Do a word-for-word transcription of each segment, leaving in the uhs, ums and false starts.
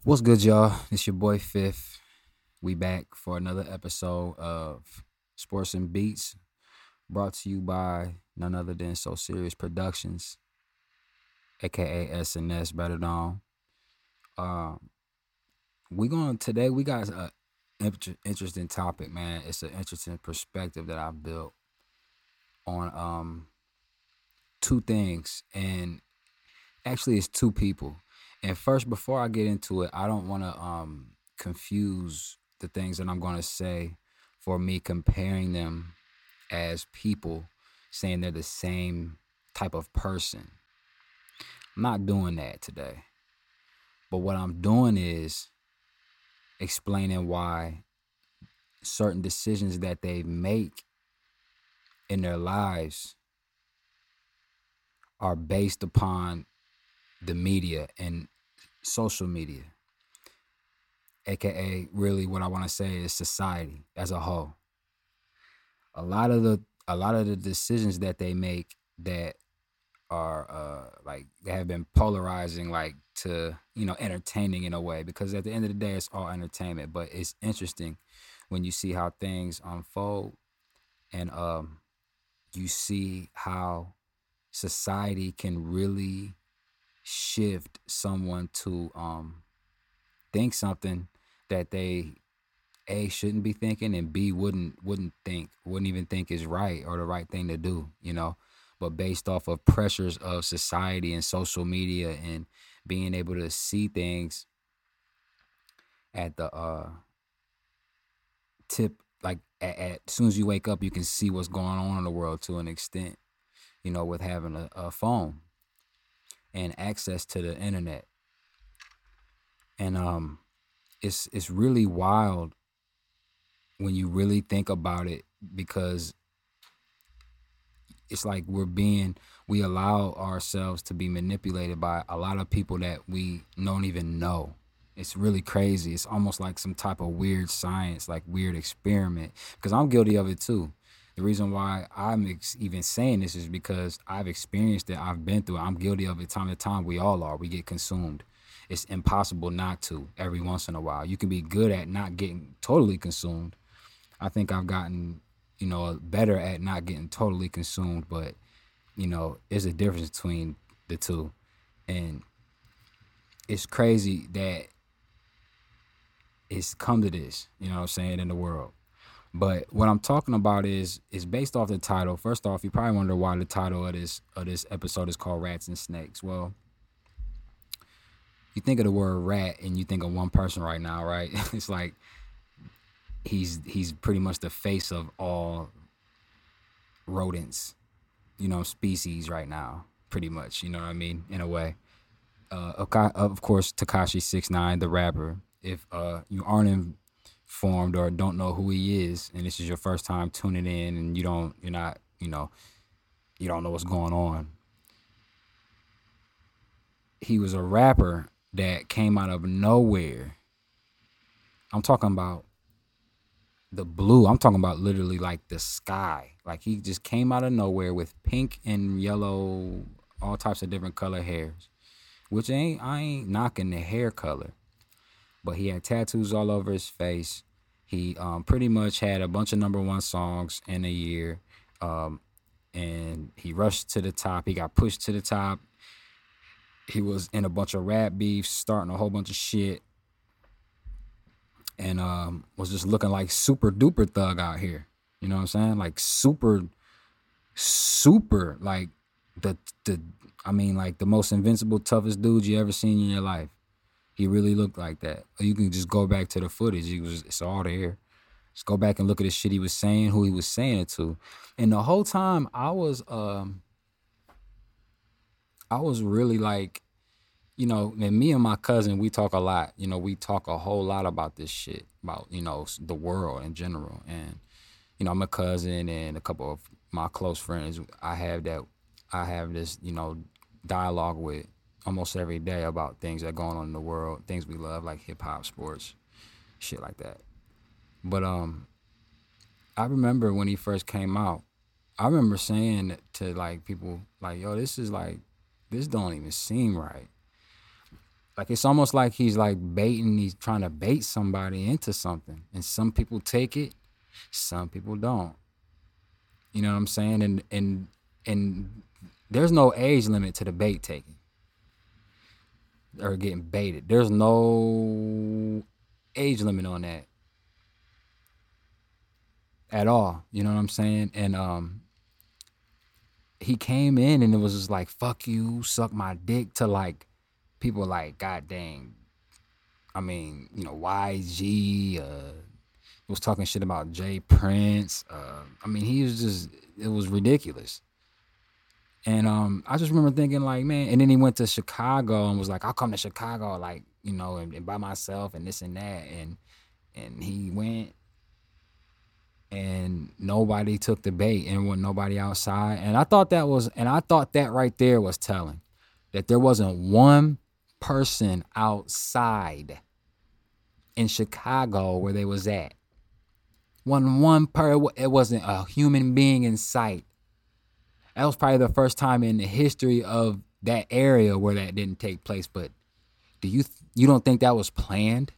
What's good, y'all? It's your boy Fifth. We back for another episode of Sports and Beats, brought to you by none other than So Serious Productions, aka S N S, better known. Um, we going today. We got a inter- interesting topic, man. It's an interesting perspective that I built on um two things, and actually, it's two people. And first, before I get into it, I don't want to um confuse the things that I'm going to say for me comparing them as people, saying they're the same type of person. I'm not doing that today. But what I'm doing is explaining why certain decisions that they make in their lives are based upon the media and social media, aka really what I want to say is society as a whole. A lot of the a lot of the decisions that they make that are uh like they have been polarizing, like, to, you know, entertaining in a way, because at the end of the day it's all entertainment, but it's interesting when you see how things unfold, and um you see how society can really shift someone to um think something that they A shouldn't be thinking, and B wouldn't wouldn't think wouldn't even think is right or the right thing to do, you know. But based off of pressures of society and social media and being able to see things at the uh tip, like at, at as soon as you wake up, you can see what's going on in the world to an extent, you know, with having a, a phone and access to the internet. And um it's it's really wild when you really think about it, because it's like we're being we allow ourselves to be manipulated by a lot of people that we don't even know. It's really crazy. It's almost like some type of weird science, like weird experiment, because I'm guilty of it too. The reason why I'm ex- even saying this is because I've experienced it. I've been through it. I'm guilty of it time to time. We all are. We get consumed. It's impossible not to every once in a while. You can be good at not getting totally consumed. I think I've gotten, you know, better at not getting totally consumed, but, you know, there's a difference between the two. And it's crazy that it's come to this, you know what I'm saying, in the world. But what I'm talking about is is based off the title. First off, you probably wonder why the title of this of this episode is called Rats and Snakes. Well, you think of the word rat and you think of one person right now, right? It's like he's he's pretty much the face of all rodents, you know, species right now, pretty much, you know what I mean, in a way. Uh, of course, Tekashi six nine, the rapper. If uh, you aren't informed or don't know who he is, and this is your first time tuning in, and you don't, you're not, you know, you don't know what's going on. He was a rapper that came out of nowhere. I'm talking about the blue. I'm talking about literally like the sky. Like he just came out of nowhere with pink and yellow, all types of different color hairs. Which ain't I ain't knocking the hair color, but he had tattoos all over his face. He um, pretty much had a bunch of number one songs in a year, um, and he rushed to the top. He got pushed to the top. He was in a bunch of rap beefs, starting a whole bunch of shit, and um, was just looking like super duper thug out here. You know what I'm saying? Like super, super, like the the. I mean, like the most invincible, toughest dude you ever seen in your life. He really looked like that. You can just go back to the footage. He was, it's all there. Just go back and look at the shit he was saying, who he was saying it to. And the whole time I was, um, I was really like, you know, and me and my cousin, we talk a lot. You know, we talk a whole lot about this shit, about, you know, the world in general. And, you know, I'm a cousin and a couple of my close friends I have that I have this, you know, dialogue with almost every day about things that are going on in the world, things we love, like hip hop, sports, shit like that. But um, I remember when he first came out, I remember saying to like people, like, yo, this is like, this don't even seem right. Like it's almost like he's like baiting, he's trying to bait somebody into something. And some people take it, some people don't. You know what I'm saying? And and and there's no age limit to the bait taking or getting baited. There's no age limit on that at all. You know what I'm saying? And um he came in and it was just like, fuck you, suck my dick, to like people like, god dang, I mean, you know, Y G, uh, was talking shit about Jay Prince. Uh, I mean, he was just, it was ridiculous. And um, I just remember thinking like, man, and then he went to Chicago and was like, I'll come to Chicago, like, you know, and, and by myself and this and that. And, and he went and nobody took the bait and wasn't nobody outside. And I thought that was, and I thought that right there was telling that there wasn't one person outside in Chicago where they was at. One one per it wasn't a human being in sight. That was probably the first time in the history of that area where that didn't take place. But do you you don't think that was planned?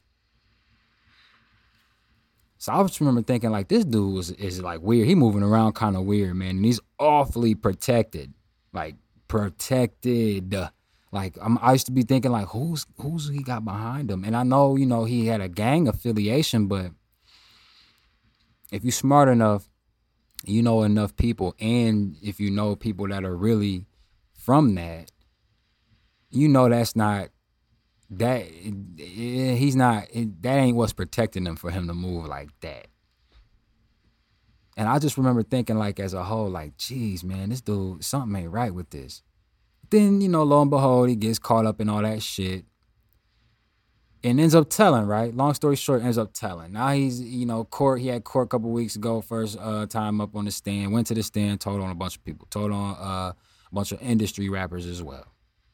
So I just remember thinking like, this dude is, is like weird. He moving around kind of weird, man. And he's awfully protected, like protected. Like I'm, I used to be thinking like, who's who's he got behind him? And I know, you know, he had a gang affiliation, but if you're smart enough, you know enough people, and if you know people that are really from that, you know that's not that he's not that ain't what's protecting him for him to move like that. And I just remember thinking like as a whole, like, geez, man, this dude, something ain't right with this. Then, you know, lo and behold, he gets caught up in all that shit and ends up telling, right? Long story short, ends up telling. Now he's, you know, court, he had court a couple weeks ago, first uh, time up on the stand, went to the stand, told on a bunch of people, told on uh, a bunch of industry rappers as well.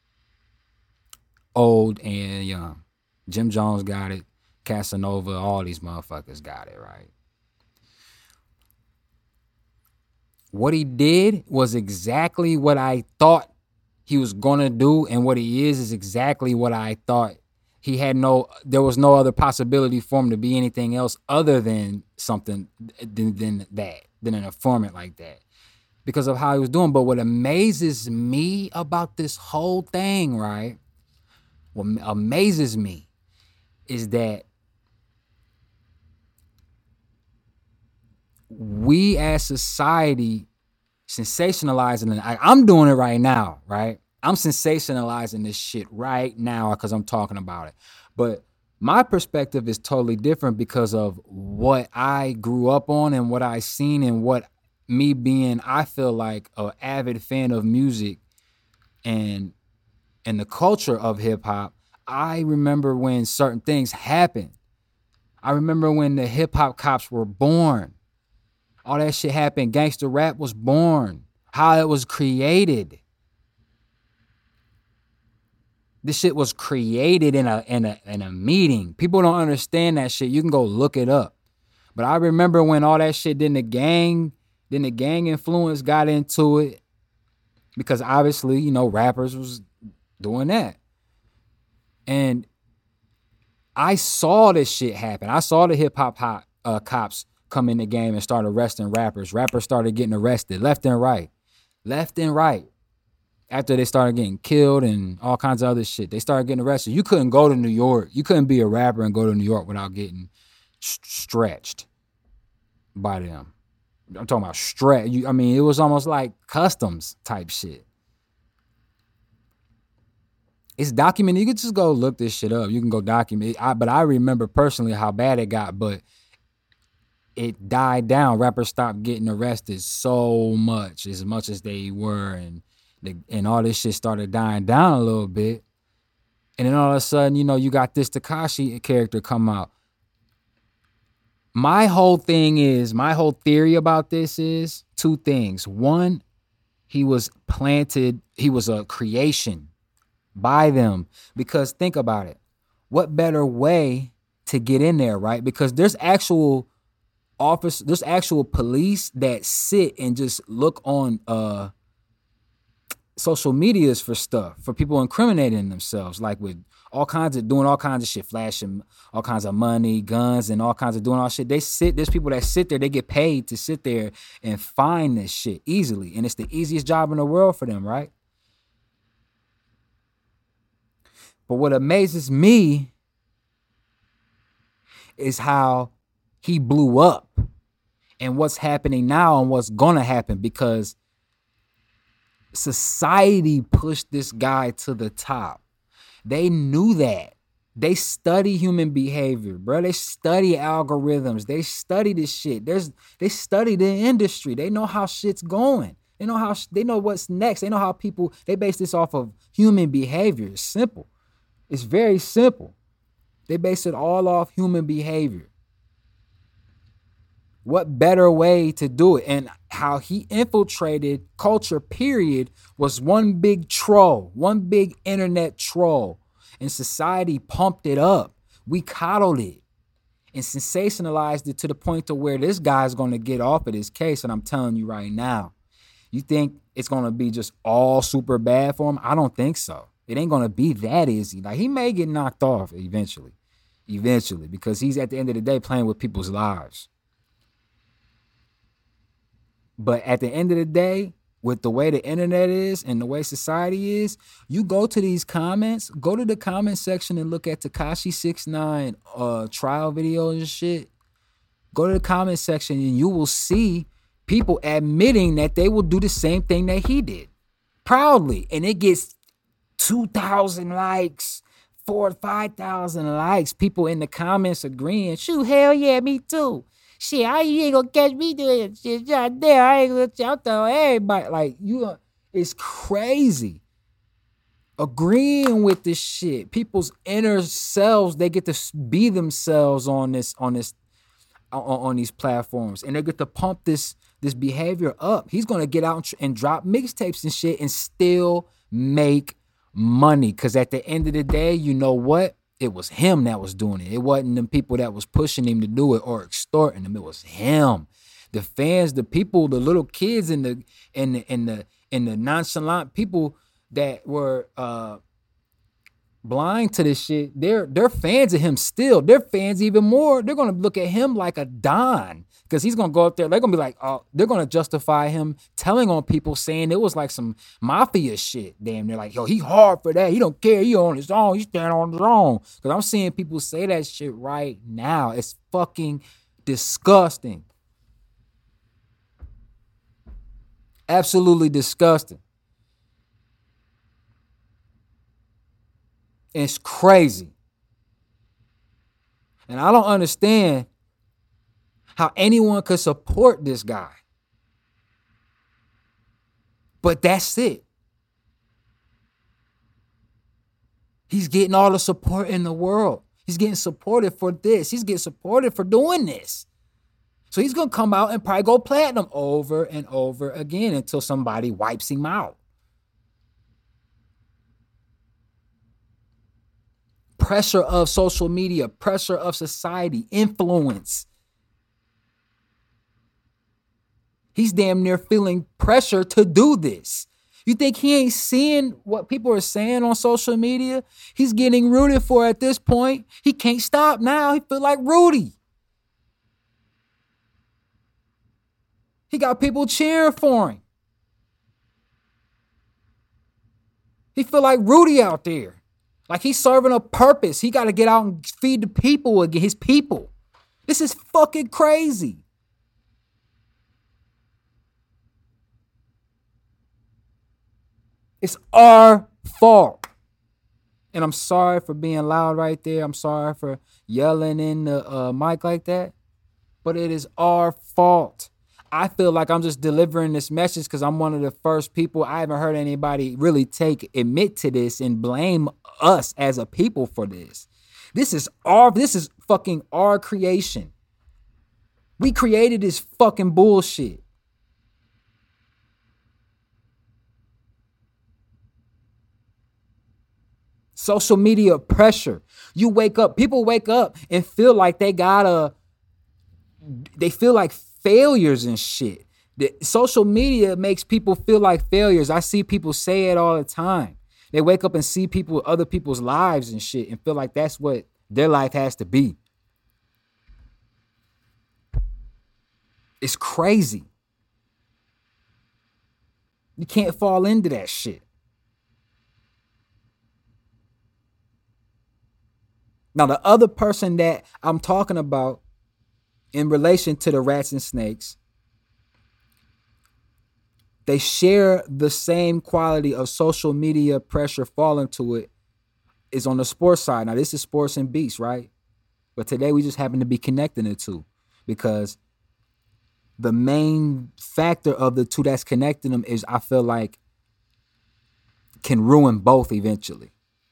Old and young. Jim Jones got it. Casanova, all these motherfuckers got it, right? What he did was exactly what I thought he was gonna do, and what he is is exactly what I thought. He had no, there was no other possibility for him to be anything else other than something, than, than that, than an informant like that, because of how he was doing. But what amazes me about this whole thing, right? What amazes me is that we as society sensationalizing it. I, I'm doing it right now, right? I'm sensationalizing this shit right now because I'm talking about it. But my perspective is totally different because of what I grew up on and what I seen, and what me being, I feel like, an avid fan of music and and the culture of hip hop. I remember when certain things happened. I remember when the hip hop cops were born. All that shit happened. Gangster rap was born. How it was created. This shit was created in a in a in a meeting. People don't understand that shit. You can go look it up. But I remember when all that shit, then the gang, then the gang influence got into it. Because obviously, you know, rappers was doing that. And I saw this shit happen. I saw the hip hop uh, cops come in the game and start arresting rappers. Rappers started getting arrested left and right. Left and right. After they started getting killed and all kinds of other shit, they started getting arrested. You couldn't go to New York. You couldn't be a rapper and go to New York without getting st- stretched by them. I'm talking about stretch. I mean, it was almost like customs type shit. It's documented. You can just go look this shit up. You can go document it. I, but I remember personally how bad it got, but it died down. Rappers stopped getting arrested so much, as much as they were, and the, and all this shit started dying down a little bit. And then all of a sudden, you know, you got this Tekashi character come out. My whole thing is, my whole theory about this is two things. One, he was planted, he was a creation by them. Because think about it. What better way to get in there, right? Because there's actual office, there's actual police that sit and just look on uh social medias for stuff, for people incriminating themselves, like with all kinds of doing all kinds of shit, flashing all kinds of money, guns, and all kinds of doing all shit. They sit, there's people that sit there, they get paid to sit there and find this shit easily. And it's the easiest job in the world for them, right? But what amazes me is how he blew up and what's happening now and what's gonna happen, because society pushed this guy to the top. They knew that. They study human behavior, bro. They study algorithms. They study this shit. There's they study the industry. They know how shit's going. They know how they know what's next. They know how people, they base this off of human behavior. It's simple. It's very simple. They base it all off human behavior. What better way to do it? And how he infiltrated culture, period, was one big troll, one big internet troll. And society pumped it up. We coddled it and sensationalized it to the point to where this guy's going to get off of this case. And I'm telling you right now, you think it's going to be just all super bad for him? I don't think so. It ain't going to be that easy. Like, he may get knocked off eventually, eventually, because he's at the end of the day playing with people's lives. But at the end of the day, with the way the internet is and the way society is, you go to these comments, go to the comment section and look at Tekashi six nine uh, trial videos and shit. Go to the comment section and you will see people admitting that they will do the same thing that he did proudly. And it gets two thousand likes, four, five thousand likes. People in the comments agreeing, shoot, hell yeah, me too. Shit, I you ain't gonna catch me doing shit out there. I ain't gonna out there everybody. Like, you, it's crazy. Agreeing with this shit. People's inner selves, they get to be themselves on this, on this, on, on these platforms, and they get to pump this this behavior up. He's gonna get out and, and drop mixtapes and shit and still make money. Cause at the end of the day, you know what? It was him that was doing it. It wasn't them people that was pushing him to do it or extorting him. It was him. The fans, the people, the little kids, and the and the and the and the nonchalant people that were uh, blind to this shit. They're they're fans of him still. They're fans even more. They're gonna look at him like a don. Because he's going to go up there. They're going to be like, oh, they're going to justify him telling on people, saying it was like some mafia shit. Damn, they're like, yo, he hard for that. He don't care. He on his own. He stand on his own. Because I'm seeing people say that shit right now. It's fucking disgusting. Absolutely disgusting. It's crazy. And I don't understand how anyone could support this guy. But that's it. He's getting all the support in the world. He's getting supported for this. He's getting supported for doing this. So he's going to come out and probably go platinum over and over again until somebody wipes him out. Pressure of social media, pressure of society, influence. He's damn near feeling pressure to do this. You think he ain't seeing what people are saying on social media? He's getting rooted for at this point. He can't stop now. He feel like Rudy. He got people cheering for him. He feel like Rudy out there. Like he's serving a purpose. He got to get out and feed the people again, his people. This is fucking crazy. It's our fault. And I'm sorry for being loud right there. I'm sorry for yelling in the uh, mic like that. But it is our fault. I feel like I'm just delivering this message because I'm one of the first people. I haven't heard anybody really take, admit to this and blame us as a people for this. This is our, this is fucking our creation. We created this fucking bullshit. Social media pressure. You wake up, people wake up and feel like they gotta, they feel like failures and shit. The social media makes people feel like failures. I see people say it all the time. They wake up and see people, other people's lives and shit, and feel like that's what their life has to be. It's crazy. You can't fall into that shit. Now, the other person that I'm talking about in relation to the rats and snakes, they share the same quality of social media pressure falling to it is on the sports side. Now, this is sports and beats, right? But today we just happen to be connecting the two because the main factor of the two that's connecting them is, I feel like, can ruin both eventually.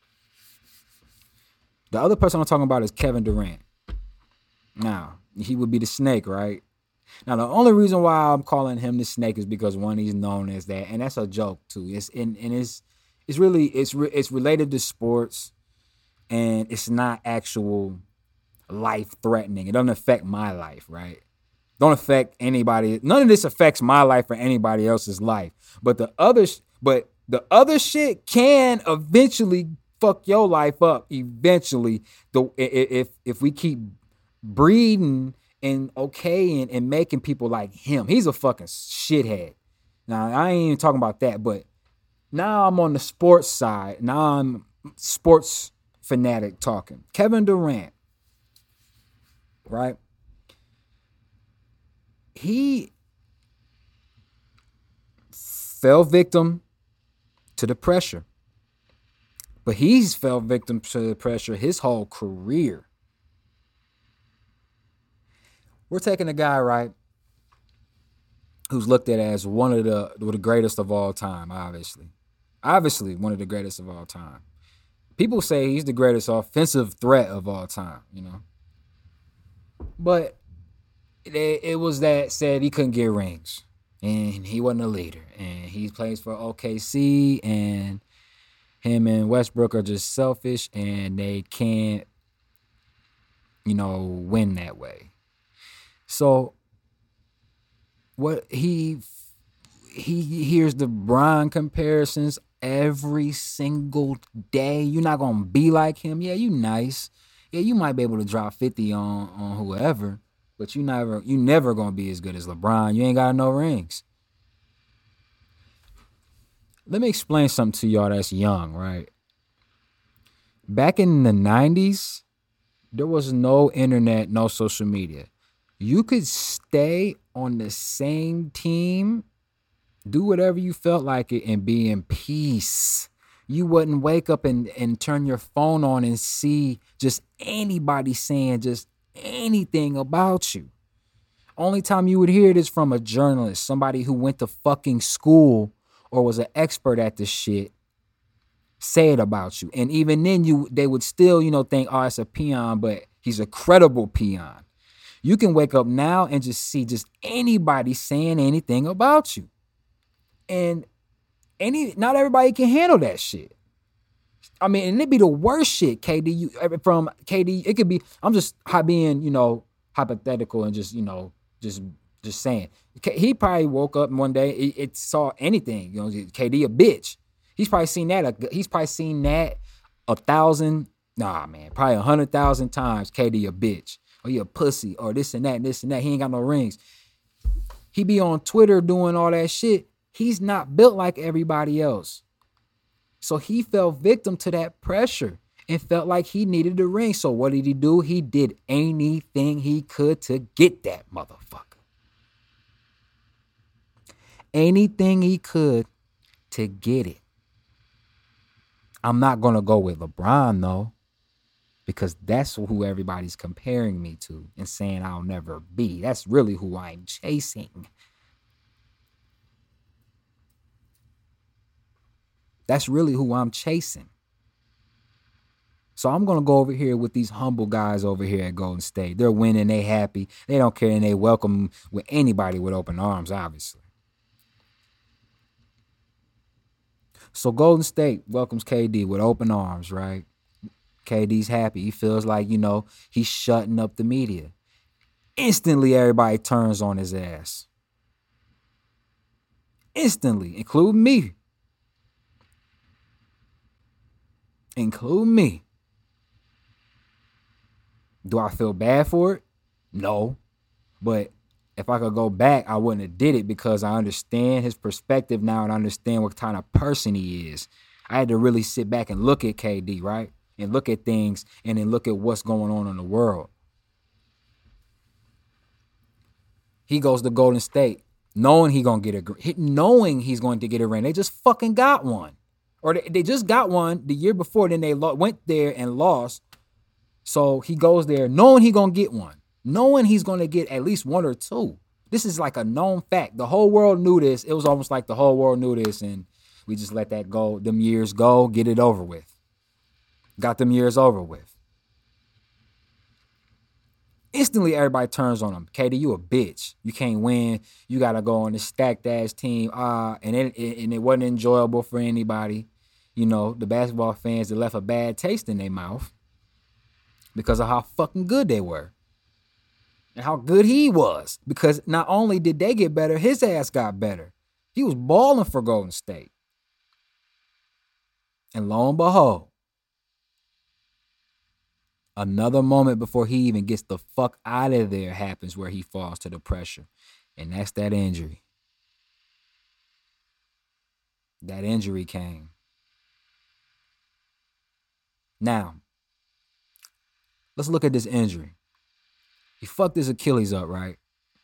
The other person I'm talking about is Kevin Durant. Now, he would be the snake, right? Now, the only reason why I'm calling him the snake is because, one, he's known as that, and that's a joke too. It's and, and it's it's really it's re, it's related to sports, and it's not actual life threatening. It doesn't affect my life, right? Don't affect anybody. None of this affects my life or anybody else's life. But the other, but the other shit can eventually fuck your life up. Eventually, the if if we keep breeding and okaying and making people like him, he's a fucking shithead. Now I ain't even talking about that, but now I'm on the sports side. Now I'm sports fanatic talking. Kevin Durant, right? He fell victim to the pressure. But he's fell victim to the pressure his whole career. We're taking a guy, right, who's looked at as one of the, the greatest of all time, obviously. Obviously, one of the greatest of all time. People say he's the greatest offensive threat of all time, you know. But It, it was that said he couldn't get rings and he wasn't a leader and he plays for O K C and him and Westbrook are just selfish and they can't, you know, win that way. So what he he hears the Bron comparisons every single day. You're not gonna be like him. Yeah, you nice. Yeah, you might be able to drop fifty on on whoever. But you never, you never gonna be as good as LeBron. You ain't got no rings. Let me explain something to y'all that's young, right? Back in the nineties, there was no internet, no social media. You could stay on the same team, do whatever you felt like it, and be in peace. You wouldn't wake up and, and turn your phone on and see just anybody saying just anything about you. Only time you would hear it is from a journalist, somebody who went to fucking school or was an expert at this shit, say it about you. And even then, you they would still, you know, think, oh, it's a peon, but he's a credible peon. You can wake up now and just see just anybody saying anything about you. And any not everybody can handle that shit. I mean, and it'd be the worst shit, K D. You, from K D, it could be, I'm just being, you know, hypothetical and just, you know, just just saying. He probably woke up one day, it, it saw anything, you know, K D a bitch. He's probably seen that, he's probably seen that a thousand, nah, man, probably a hundred thousand times, K D a bitch. Or he a pussy, or this and that, and this and that. He ain't got no rings. He be on Twitter doing all that shit. He's not built like everybody else. So he fell victim to that pressure and felt like he needed the ring. So what did he do? He did anything he could to get that motherfucker. Anything he could to get it. I'm not going to go with LeBron, though, because that's who everybody's comparing me to and saying I'll never be. That's really who I'm chasing. That's really who I'm chasing. So I'm going to go over here with these humble guys over here at Golden State. They're winning. They happy. They don't care, and they welcome with anybody with open arms, obviously. So Golden State welcomes K D with open arms, right? K D's happy. He feels like, you know, he's shutting up the media. Instantly, everybody turns on his ass. Instantly, including me. include me. Do I feel bad for it? No. But if I could go back, I wouldn't have did it because I understand his perspective now and understand what kind of person he is. I had to really sit back and look at K D, right? And look at things and then look at what's going on in the world. He goes to Golden State knowing he gonna get a knowing he's going to get a ring. They just fucking got one. Or they, they just got one the year before, then they lo- went there and lost. So he goes there knowing he gonna get one. Knowing he's going to get at least one or two. This is like a known fact. The whole world knew this. It was almost like the whole world knew this, and we just let that go. Them years go, get it over with. Got them years over with. Instantly, everybody turns on him. K D, you a bitch. You can't win. You got to go on this stacked-ass team. Uh, and, it, it, and it wasn't enjoyable for anybody. You know, the basketball fans that left a bad taste in their mouth because of how fucking good they were. And how good he was. Because not only did they get better, his ass got better. He was balling for Golden State. And lo and behold, another moment before he even gets the fuck out of there happens where he falls to the pressure. And that's that injury. That injury came. Now, let's look at this injury. He fucked his Achilles up, right?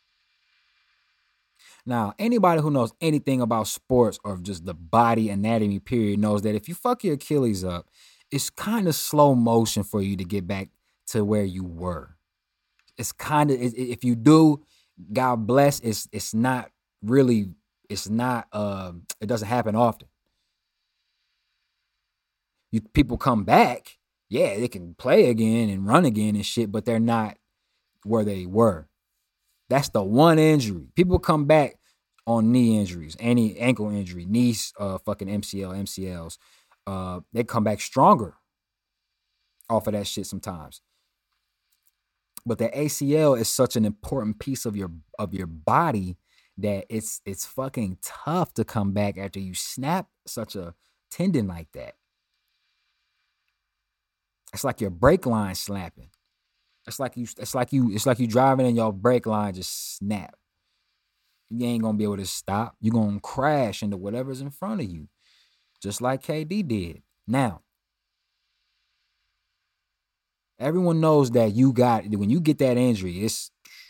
Now, anybody who knows anything about sports or just the body anatomy period knows that if you fuck your Achilles up, it's kind of slow motion for you to get back to where you were. It's kind of, if you do, God bless, it's it's not really, it's not, uh, it doesn't happen often. You people come back, yeah, they can play again and run again and shit, but they're not where they were. That's the one injury. People come back on knee injuries, any ankle injury, knees, uh, fucking M C L, M C Ls. Uh, they come back stronger off of that shit sometimes. But the A C L is such an important piece of your of your body that it's it's fucking tough to come back after you snap such a tendon like that. It's like your brake line slapping. It's like you, it's like you, it's like you driving and your brake line just snap. You ain't gonna be able to stop. You're gonna crash into whatever's in front of you. Just like K D did. Now, everyone knows that you got, when you get that injury, it's,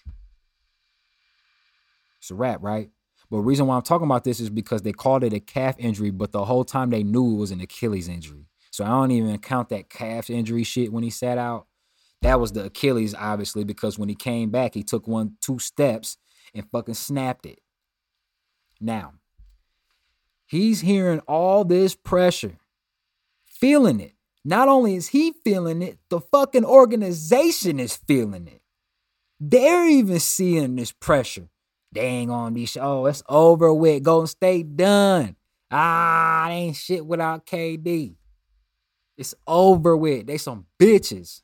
it's a wrap, right? But the reason why I'm talking about this is because they called it a calf injury, but the whole time they knew it was an Achilles injury. So I don't even count that calf injury shit when he sat out. That was the Achilles, obviously, because when he came back, he took one, two steps and fucking snapped it. Now, he's hearing all this pressure, feeling it. Not only is he feeling it, the fucking organization is feeling it. They're even seeing this pressure. They ain't gonna be, oh, it's over with. Golden State done. Ah, they ain't shit without K D. It's over with. They some bitches.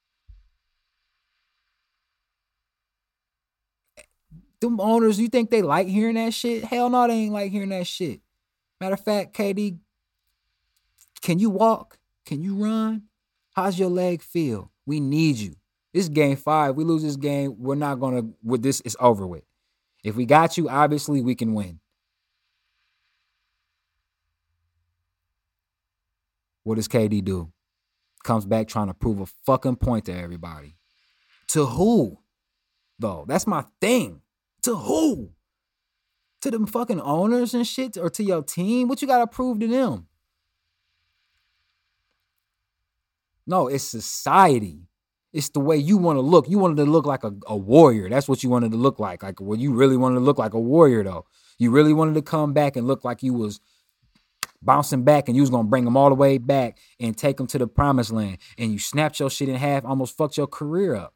Them owners, you think they like hearing that shit? Hell no, they ain't like hearing that shit. Matter of fact, K D, can you walk? Can you run? How's your leg feel? We need you. This game five. We lose this game, we're not gonna, with this, it's over with. If we got you, obviously we can win. What does K D do? Comes back trying to prove a fucking point to everybody. To who? Though, that's my thing. To who? To them fucking owners and shit? Or to your team? What you gotta prove to them? No, it's society. It's the way you want to look. You wanted to look like a, a warrior. That's what you wanted to look like. Like, well, you really wanted to look like a warrior, though. You really wanted to come back and look like you was bouncing back and you was going to bring them all the way back and take them to the promised land. And you snapped your shit in half, almost fucked your career up.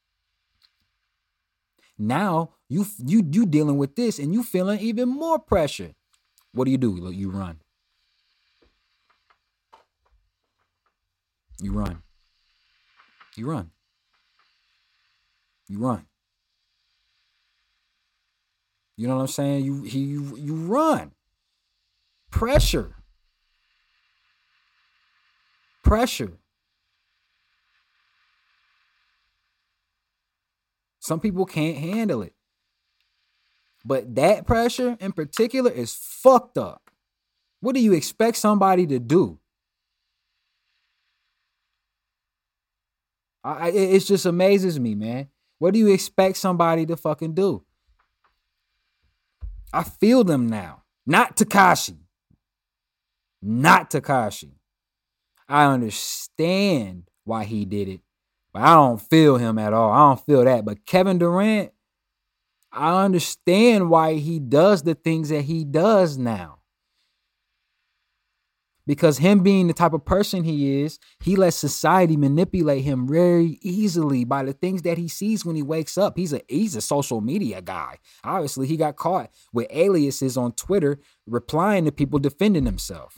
Now, you you you dealing with this and you feeling even more pressure. What do you do? You run. You run. You run. You run. You know what I'm saying? You he you, you run. Pressure. Pressure. Some people can't handle it. But that pressure in particular is fucked up. What do you expect somebody to do? I, it just amazes me, man. What do you expect somebody to fucking do? I feel them now. Not Tekashi. Not Tekashi. I understand why he did it, but I don't feel him at all. I don't feel that. But Kevin Durant, I understand why he does the things that he does now. Because him being the type of person he is, he lets society manipulate him very easily by the things that he sees when he wakes up. He's a he's a social media guy. Obviously, he got caught with aliases on Twitter, replying to people defending himself.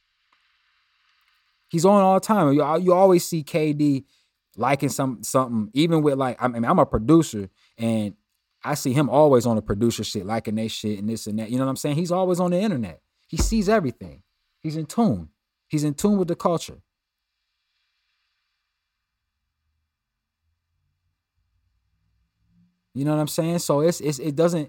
He's on all the time. You, you always see K D liking some something, even with like, I mean, I'm a producer and I see him always on the producer shit, liking they shit and this and that. You know what I'm saying? He's always on the internet. He sees everything. He's in tune. He's in tune with the culture. You know what I'm saying? So it's, it's it doesn't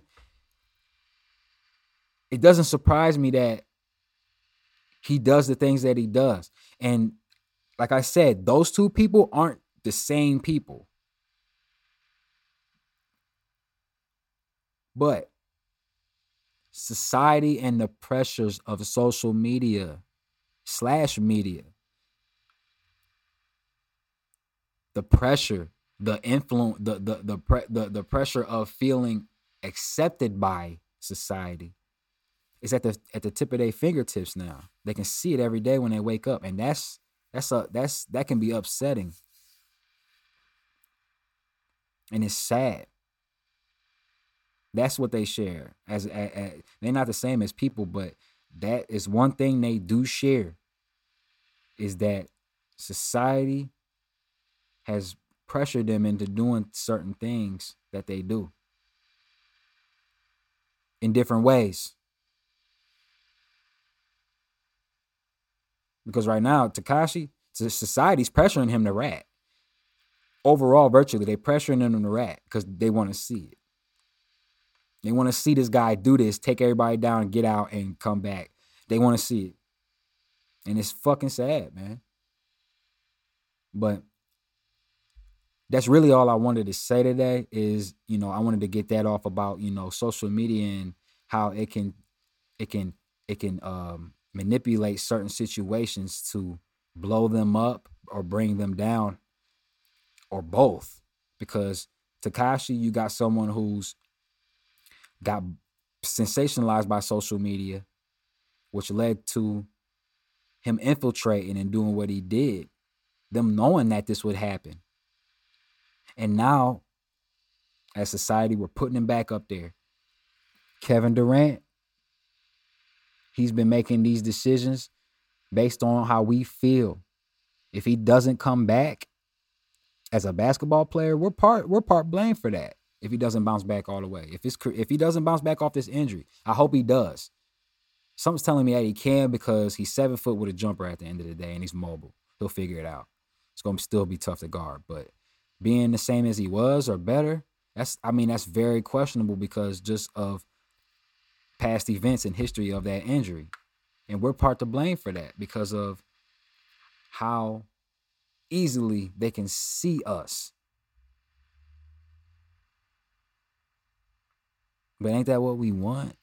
it doesn't surprise me that he does the things that he does. And like I said, those two people aren't the same people. But society and the pressures of social media slash media, the pressure, the influence, the the the pre, the, the pressure of feeling accepted by society is at the at the tip of their fingertips now. They can see it every day when they wake up, and that's that's a that's that can be upsetting, and it's sad. That's what they share. As, as, as they're not the same as people, but that is one thing they do share, is that society has pressured them into doing certain things that they do in different ways. Because right now, Tekashi, society's pressuring him to rap. Overall, virtually, they pressuring him to rap because they want to see it. They want to see this guy do this, take everybody down, get out, and come back. They want to see it. And it's fucking sad, man. But that's really all I wanted to say today is, you know, I wanted to get that off about, you know, social media and how it can, it can, it can um, manipulate certain situations to blow them up or bring them down, or both. Because Tekashi, you got someone who's got sensationalized by social media, which led to him infiltrating and doing what he did, them knowing that this would happen. And now, as society, we're putting him back up there. Kevin Durant, he's been making these decisions based on how we feel. If he doesn't come back as a basketball player, we're part we're part blamed for that. If he doesn't bounce back all the way, if it's if he doesn't bounce back off this injury, I hope he does. Something's telling me that he can, because he's seven foot with a jumper at the end of the day, and he's mobile. He'll figure it out. It's gonna still be tough to guard, but being the same as he was or better, that's I mean that's very questionable because just of past events and history of that injury, and we're part to blame for that because of how easily they can see us. But ain't that what we want?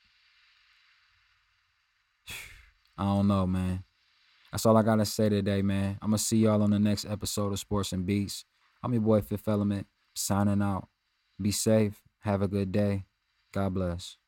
I don't know, man. That's all I got to say today, man. I'm going to see y'all on the next episode of Sports and Beats. I'm your boy, Fifth Element, signing out. Be safe. Have a good day. God bless.